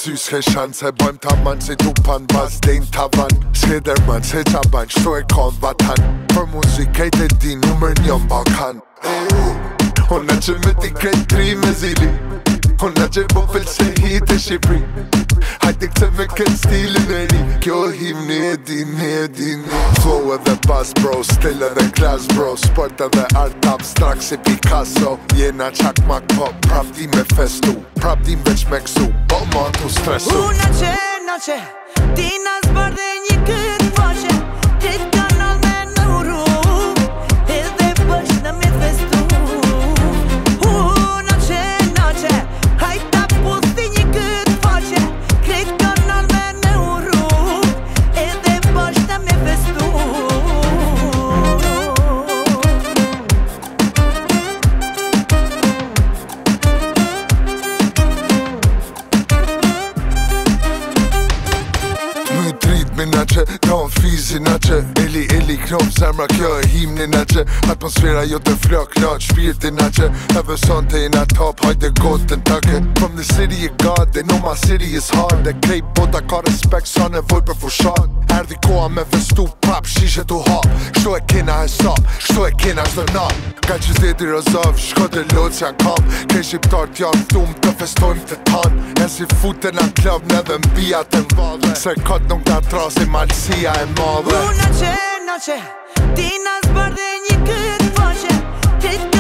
ty s'ke shans e bojmë ta man si tu pan bas dejnë tavan s'ke derman se qa ban qto e kon vatan për muzikejt e di numër njën Balkan Unë që me ti krejt tri me zili Unë që po fel se hit e Shqipri Hajde këtë me këtë stilin e ri Kjo himni e dini Flow edhe bass bro, still edhe class bro Sport edhe art abstract si Picasso Jena qak mak po, prap di me festu Prap di veç me kësu, po ma tu stresu Na që, ti na zbardhe një këtë faqe Këtë kanal me në uru Edhe bësh në me festu Na që, hajta pusti një këtë faqe Këtë kanal me në uru Edhe bësh në me festu Na që, ka on fizi na që Eli knop zemra kjo e himni na që Atmosfera jo të flok lot shpirti na që Edhe son të jena top hajde gotën take From the city of God they know my city is hard Dhe krejt bota ka respekt sa nevoj për fushat Erdi koha me festu prap shishe tu hap Shto e kena e sap, shto e kena shdo nap Ka qyteti Rozov, shko të lot s'jan kam Kej shqiptar t'jan thum të festojmë të tan E si fute na klub neve mbija të mvadhe Se kot nuk da trasi malsia e madhe Na që, ti na zbardhe një këtë faqe Këtë